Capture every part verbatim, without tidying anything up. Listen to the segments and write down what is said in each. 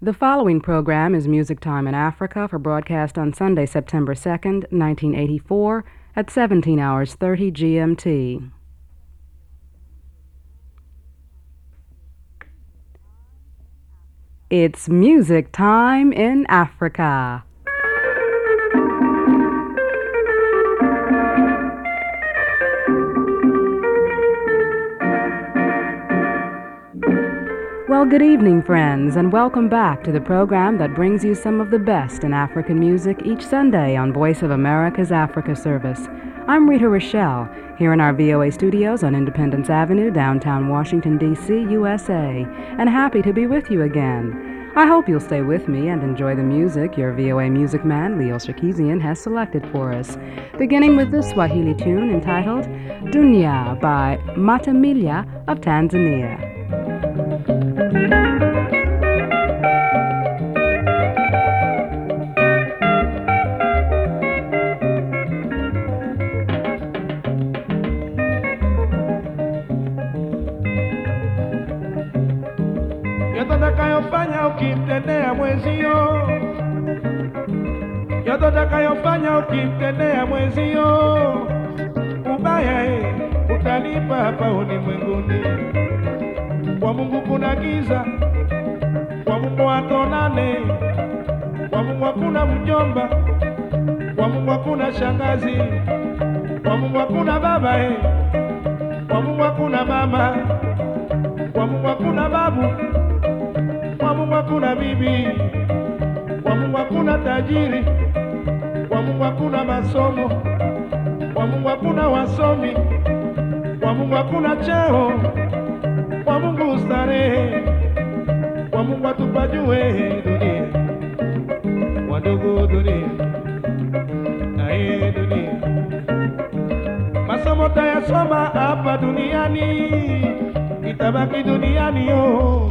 The following program is Music Time in Africa for broadcast on Sunday, September second, nineteen eighty-four, at seventeen hours thirty G M T. It's Music Time in Africa. Well, good evening, friends, and welcome back to the program that brings you some of the best in African music each Sunday on Voice of America's Africa Service. I'm Rita Rochelle, here in our V O A studios on Independence Avenue, downtown Washington, D C, U S A, and happy to be with you again. I hope you'll stay with me and enjoy the music your V O A music man, Leo Sarkeesian, has selected for us, beginning with this Swahili tune entitled Dunia by Matamilia of Tanzania. Yote utakayofanya ukimtendea mwenzio, yote utakayofanya ukimtendea mwenzio, ubaya eh, utalipa hapa ulimwenguni. Kwa Mungu kuna giza, kwa Mungu hatonane, kwa Mungu hakuna mjomba, kwa Mungu hakuna shangazi, kwa Mungu hakuna baba eh, kwa Mungu hakuna mama, kwa Mungu hakuna babu, kwa Mungu hakuna bibi, kwa Mungu hakuna tajiri, kwa Mungu hakuna masomo, kwa Mungu hakuna wasomi, kwa Mungu hakuna cheo, kwa Mungu starehe, kwa Mungu atupajue dunia, wadogo dunia, ae dunia. Masomo tayasoma hapa duniani, itabaki duniani yo,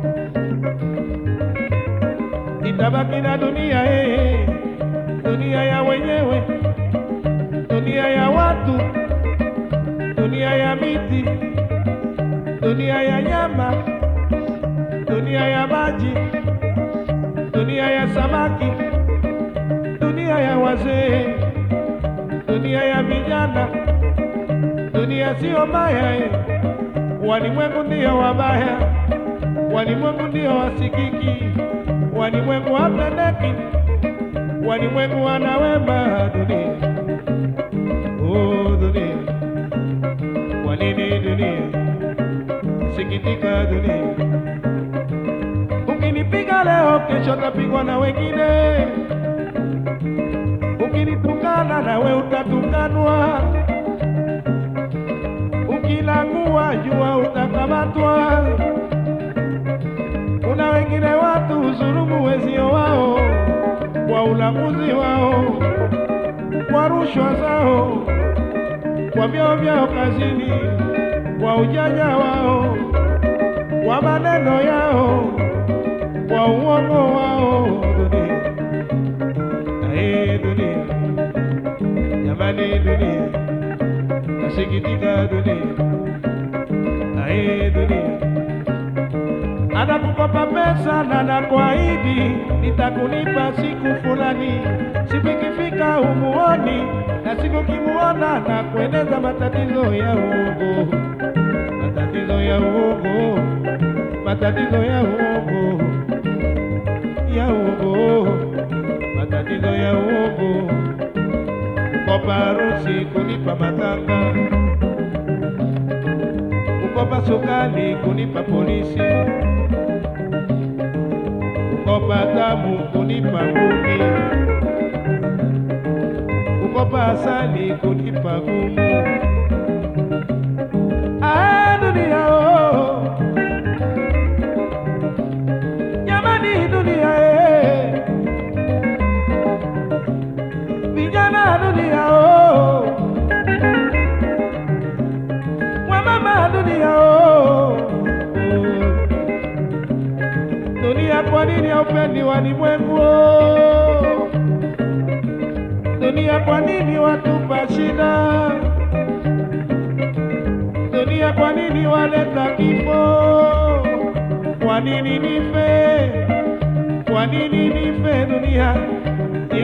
itabaki na dunia eh, dunia ya wenyewe, dunia ya watu, dunia ya miti, dunia ya nyama, dunia ya maji, dunia ya samaki, dunia ya wazee, dunia ya vijana. Dunia sio mbaya eh, walimwengu ndio wabaya, walimwengu ndio wasikiki, walimwengu hapendeki, walimwengu wanawema. Dunia, oh dunia, kwa nini dunia? Sikitika dunia, ukinipiga leo kesho tapigwa na wengine, ukinitukana nawe utatukanwa, ukilangua jua utakamatwa. Kuna wengine watu huzulumu wezio wao kwa ulamuzi wao, kwa rushwa zao, kwa vyao vyao kazini, kwa ujanja wao, kwa maneno yao, kwa uongo wao. Dunia, ae dunia, jamani dunia, nasikitika dunia, ae dunia. Anakukopa pesa na nakuahidi nitakulipa siku fulani, siku ikifika humuoni, na siku kimuona na kueleza matatizo ya uongo, matatizo ya uongo, matatizo ya uongo, ya uongo, matatizo ya uongo. Kukopa harusi, kunipa matanga, kukopa sukali, kunipa polisi, kukopa damu, kunipa ngumi, kukopa asali, kunipa gumu. Ah dunia oh, jamani dunia eh, vijana dunia oh, wamama dunia oh, dunia kwa nini haupendi walimwengu oh, dunia kwa nini watupa shida, dunia kwa nini waleta kifo, kwa nini nife,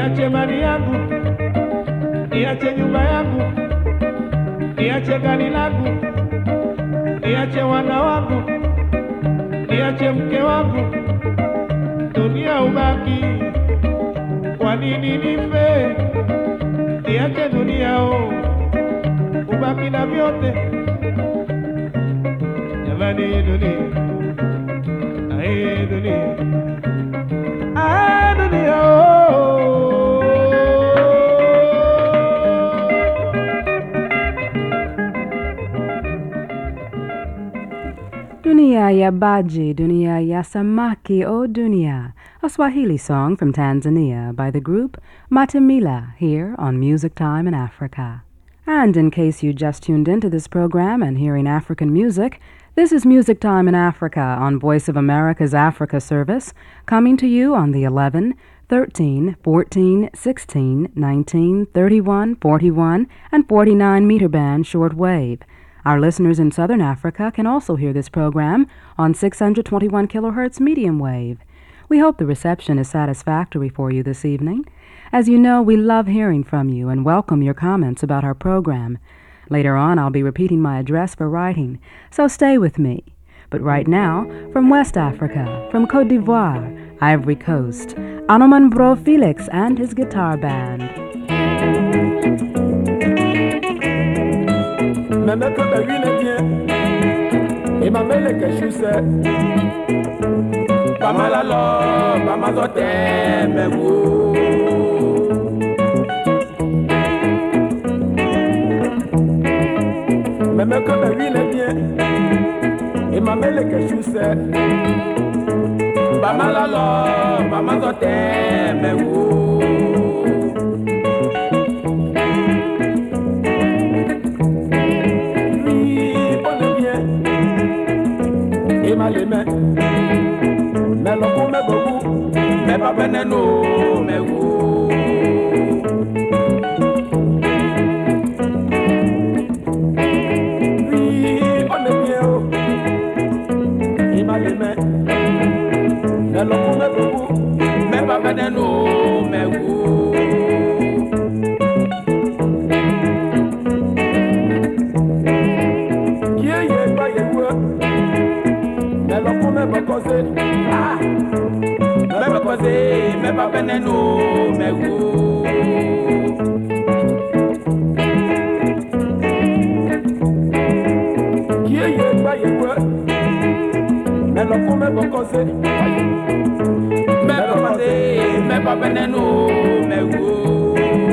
niache mali yangu, niache nyumba yangu, niache gari langu, niache wana wangu, niache mke wangu, dunia ubaki. Kwa nini nife? Niache dunia o, ubaki na vyote. Jamani dunia, ae dunia, ae dunia o. Dunia ya Baji, Dunia ya Samaki o Dunia, a Swahili song from Tanzania by the group Matamila here on Music Time in Africa. And in case you just tuned into this program and hearing African music, this is Music Time in Africa on Voice of America's Africa service, coming to you on the eleven, thirteen, fourteen, sixteen, nineteen, thirty-one, forty-one, and forty-nine meter band shortwave. Our listeners in Southern Africa can also hear this program on six hundred twenty-one kilohertz medium wave. We hope the reception is satisfactory for you this evening. As you know, we love hearing from you and welcome your comments about our program. Later on, I'll be repeating my address for writing, so stay with me. But right now, from West Africa, from Côte d'Ivoire, Ivory Coast, Anoman Bro Felix and his guitar band. Meme que me viene bien, et ma mele que je sais. Pas mal alors, pas mal d'hôtel, mais vous. Meme que me viene bien, et ma mele que je sais. Pas mal alors, pas mal d'hôtel, mais vous. Les mains, mais le coup me beaucoup, mais pas veneno, mais vous. Oui, on est bien, il m'a les mains, mais le coup me beaucoup, mais pas veneno, mais vous. Qui est pas y quoi? Me me causer, ah, me me causer, me pas veneno, me vous. Qui est pas y quoi? Me le coup me causer, me pas causer, me pas veneno, me vous.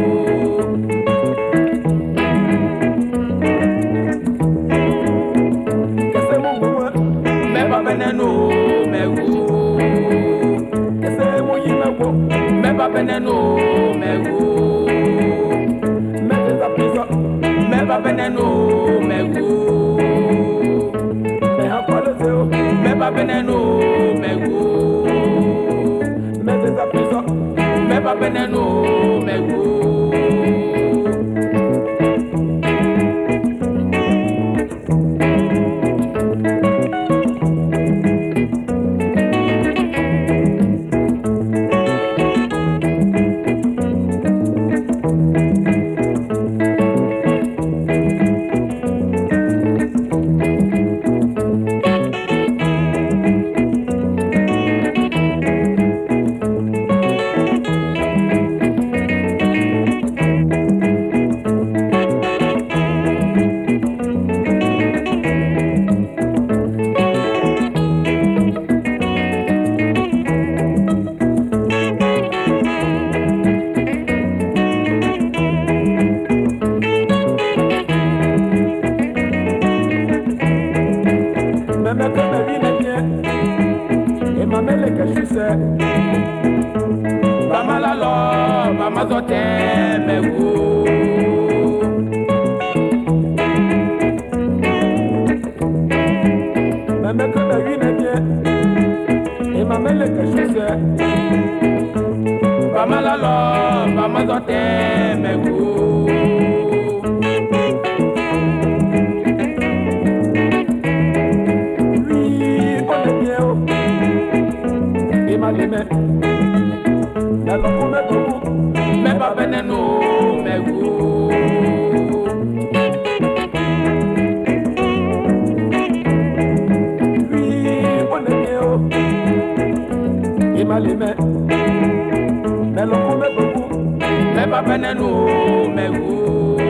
Veneno, me vous. C'est mon yimego, me pas veneno, me vous. Me désapisa, me pas veneno, me vous. Me encore le zéro, me pas veneno, me vous. Me désapisa, me pas veneno, me vous. Meba beneno mego Vi boneo Imalime Melo mebo Meba beneno mego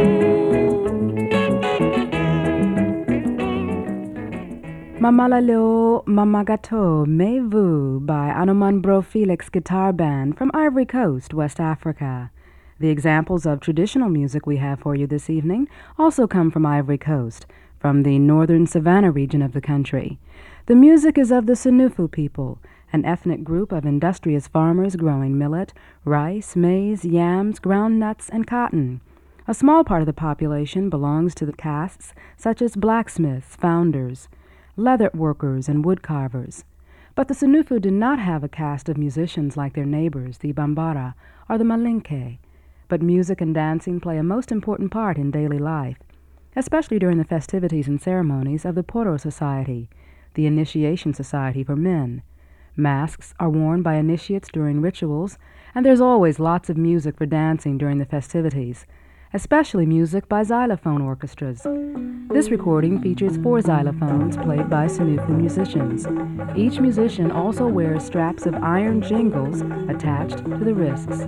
Mamalaleo Mamagato Mevu by Anoman Bro Felix Guitar Band from Ivory Coast, West Africa. The examples of traditional music we have for you this evening also come from Ivory Coast, from the northern Savannah region of the country. The music is of the Senufu people, an ethnic group of industrious farmers growing millet, rice, maize, yams, groundnuts, and cotton. A small part of the population belongs to the castes such as blacksmiths, founders, leather workers, and wood carvers. But the Senufu do not have a caste of musicians like their neighbors, the Bambara or the Malinke. But music and dancing play a most important part in daily life, especially during the festivities and ceremonies of the Poro Society, the initiation society for men. Masks are worn by initiates during rituals, and there's always lots of music for dancing during the festivities, especially music by xylophone orchestras. This recording features four xylophones played by Senufu musicians. Each musician also wears straps of iron jingles attached to the wrists.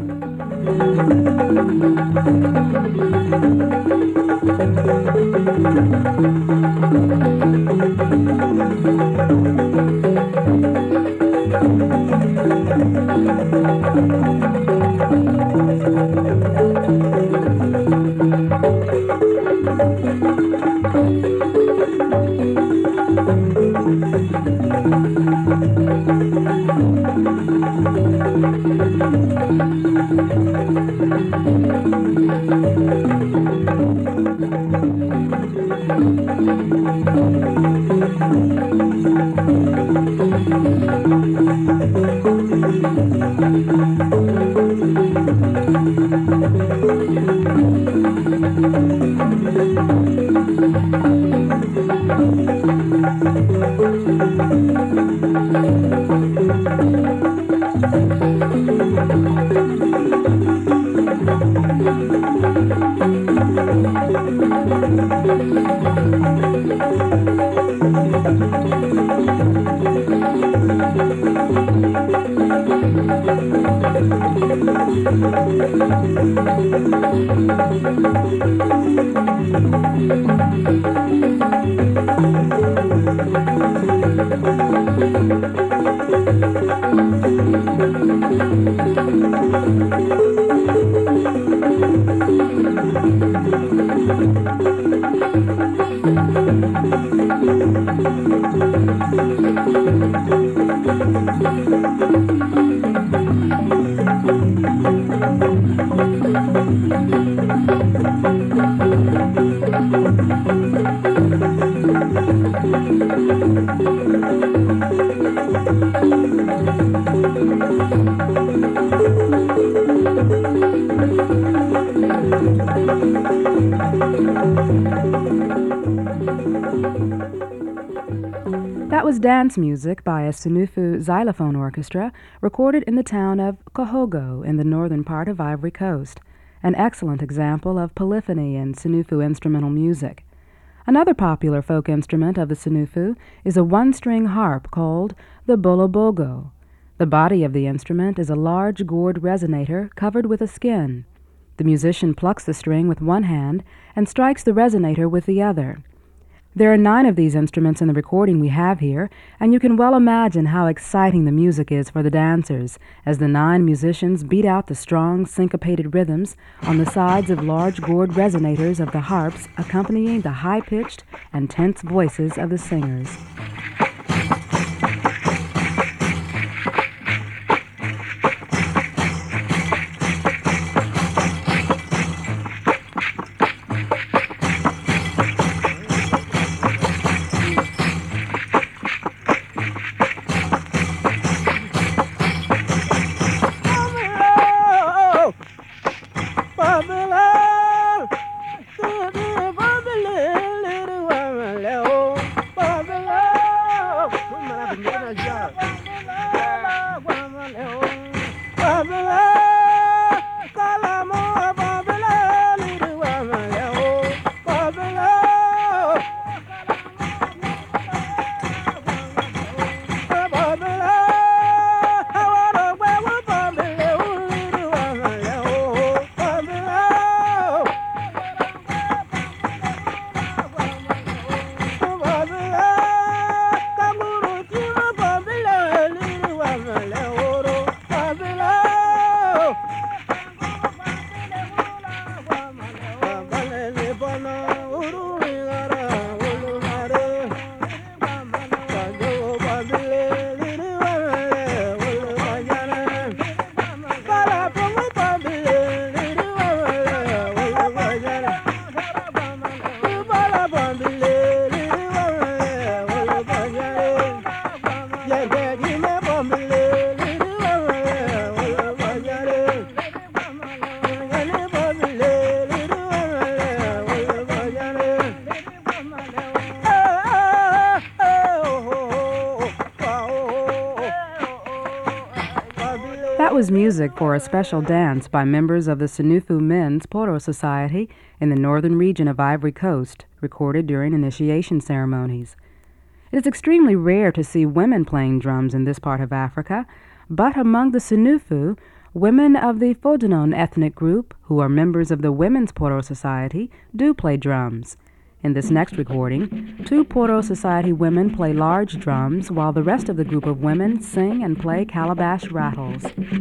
That was dance music by a Senufu xylophone orchestra recorded in the town of Kohogo in the northern part of Ivory Coast, an excellent example of polyphony in Senufu instrumental music. Another popular folk instrument of the Senufu is a one-string harp called the bolobogo. The body of the instrument is a large gourd resonator covered with a skin. The musician plucks the string with one hand and strikes the resonator with the other. There are nine of these instruments in the recording we have here, and you can well imagine how exciting the music is for the dancers as the nine musicians beat out the strong, syncopated rhythms on the sides of large gourd resonators of the harps accompanying the high-pitched and tense voices of the singers. Kalamo was music for a special dance by members of the Senufu Men's Poro Society in the northern region of Ivory Coast, recorded during initiation ceremonies. It is extremely rare to see women playing drums in this part of Africa, but among the Senufu, women of the Fodanon ethnic group, who are members of the Women's Poro Society, do play drums. In this next recording, two Poro Society women play large drums while the rest of the group of women sing and play calabash rattles.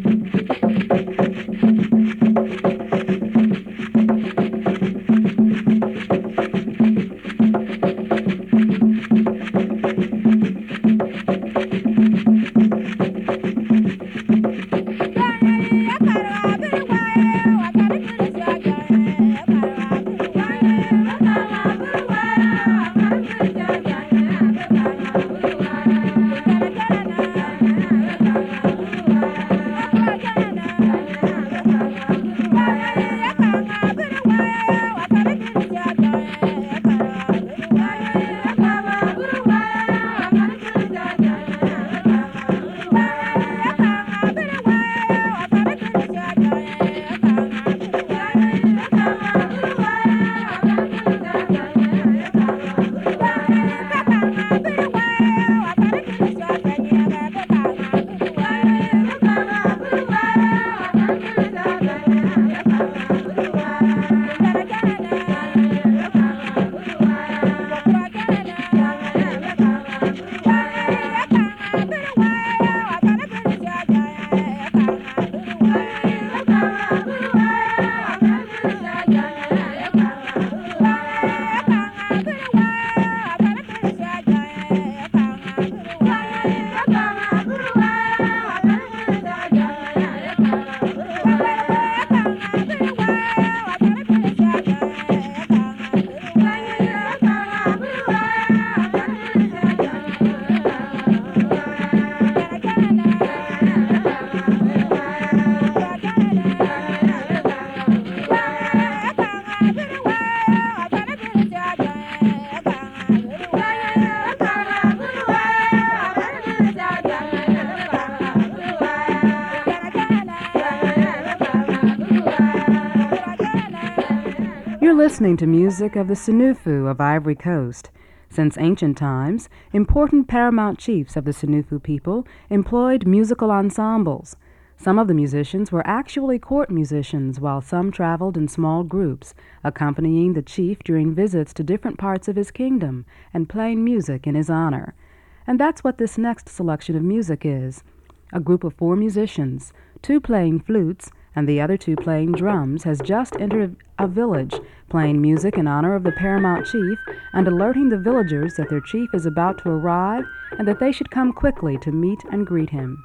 Listening to music of the Senufu of Ivory Coast. Since ancient times, important paramount chiefs of the Senufu people employed musical ensembles. Some of the musicians were actually court musicians, while some traveled in small groups, accompanying the chief during visits to different parts of his kingdom and playing music in his honor. And that's what this next selection of music is. A group of four musicians, two playing flutes, and the other two playing drums, has just entered a village, playing music in honor of the paramount chief and alerting the villagers that their chief is about to arrive and that they should come quickly to meet and greet him.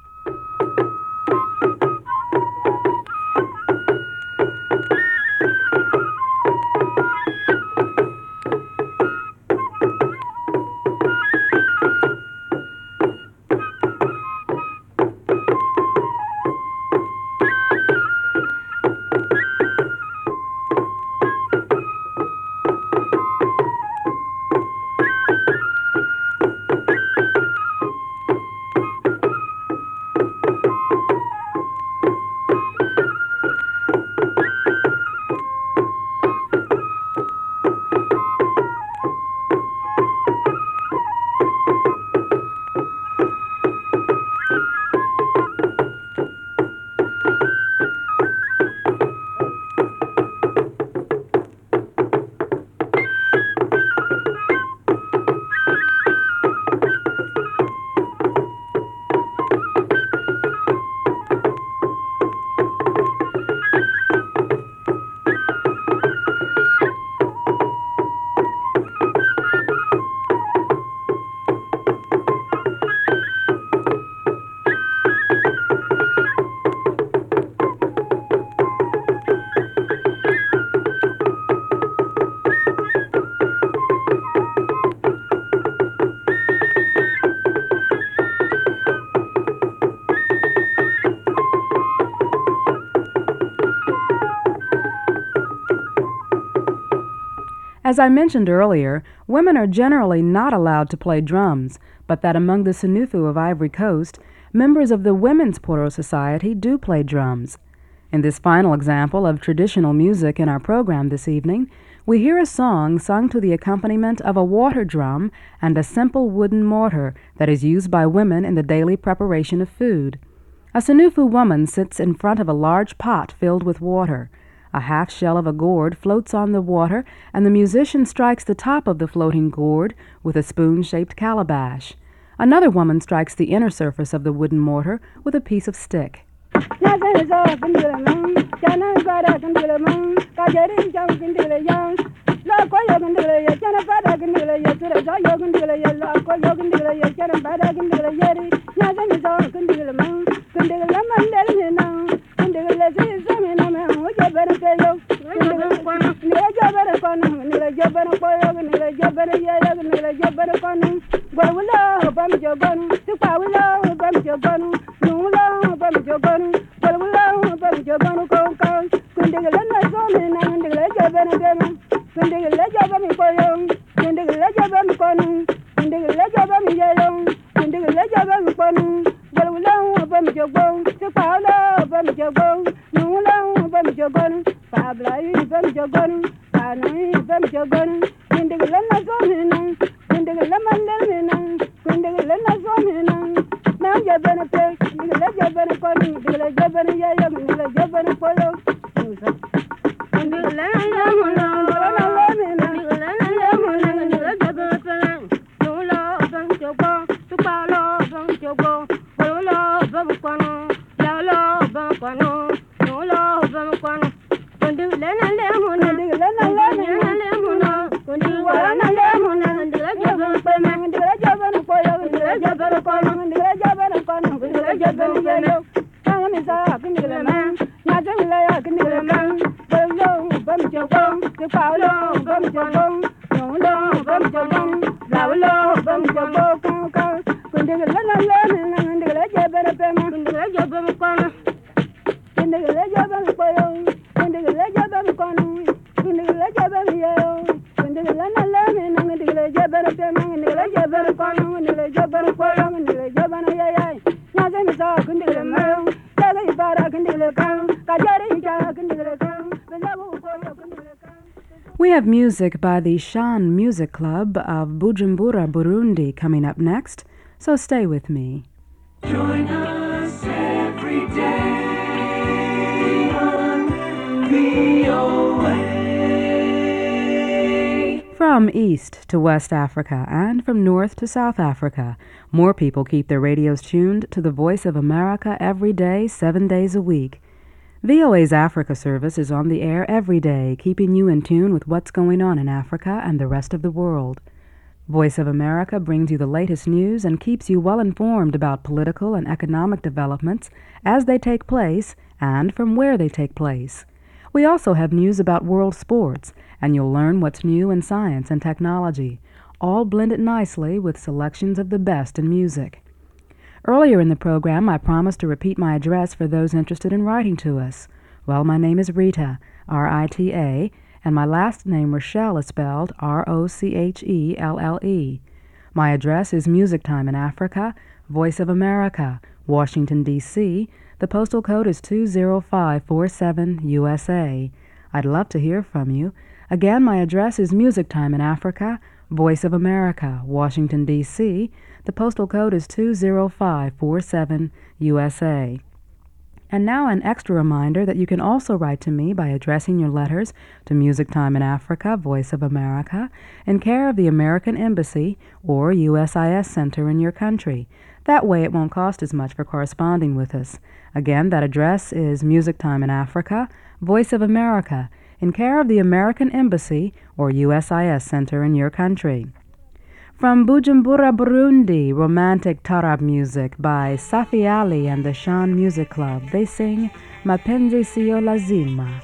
As I mentioned earlier, women are generally not allowed to play drums, but that among the Senufu of Ivory Coast, members of the Women's Poro Society do play drums. In this final example of traditional music in our program this evening, we hear a song sung to the accompaniment of a water drum and a simple wooden mortar that is used by women in the daily preparation of food. A Sanufu woman sits in front of a large pot filled with water. A half shell of a gourd floats on the water, and the musician strikes the top of the floating gourd with a spoon-shaped calabash. Another woman strikes the inner surface of the wooden mortar with a piece of stick. We have music by the Shan Music Club of Bujumbura, Burundi coming up next, so stay with me. Join us every day on V O A. From East to West Africa and from North to South Africa, more people keep their radios tuned to the Voice of America every day, seven days a week. V O A's Africa service is on the air every day, keeping you in tune with what's going on in Africa and the rest of the world. Voice of America brings you the latest news and keeps you well informed about political and economic developments as they take place and from where they take place. We also have news about world sports, and you'll learn what's new in science and technology, all blended nicely with selections of the best in music. Earlier in the program, I promised to repeat my address for those interested in writing to us. Well, my name is Rita, R I T A, and my last name, Rochelle, is spelled R O C H E L L E. My address is Music Time in Africa, Voice of America, Washington, D C The postal code is two zero five four seven U S A. I'd love to hear from you. Again, my address is Music Time in Africa, Voice of America, Washington, D C The postal code is two zero five four seven U S A. And now an extra reminder that you can also write to me by addressing your letters to Music Time in Africa, Voice of America, in care of the American Embassy or U S I S Center in your country. That way it won't cost as much for corresponding with us. Again, that address is Music Time in Africa, Voice of America, in care of the American Embassy or U S I S Center in your country. From Bujumbura, Burundi, romantic tarab music by Safi Ali and the Shan Music Club. They sing Mapenzi Sio Lazima.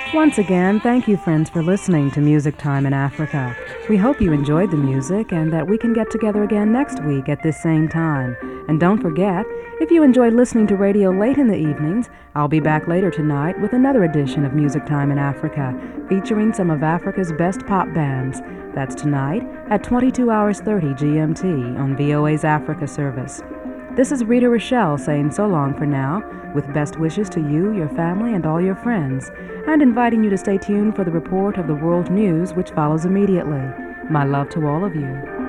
Once again, thank you, friends, for listening to Music Time in Africa. We hope you enjoyed the music and that we can get together again next week at this same time. And don't forget, if you enjoyed listening to radio late in the evenings, I'll be back later tonight with another edition of Music Time in Africa, featuring some of Africa's best pop bands. That's tonight at twenty-two hours thirty G M T on V O A's Africa service. This is Rita Rochelle saying so long for now, with best wishes to you, your family, and all your friends, and inviting you to stay tuned for the report of the world news which follows immediately. My love to all of you.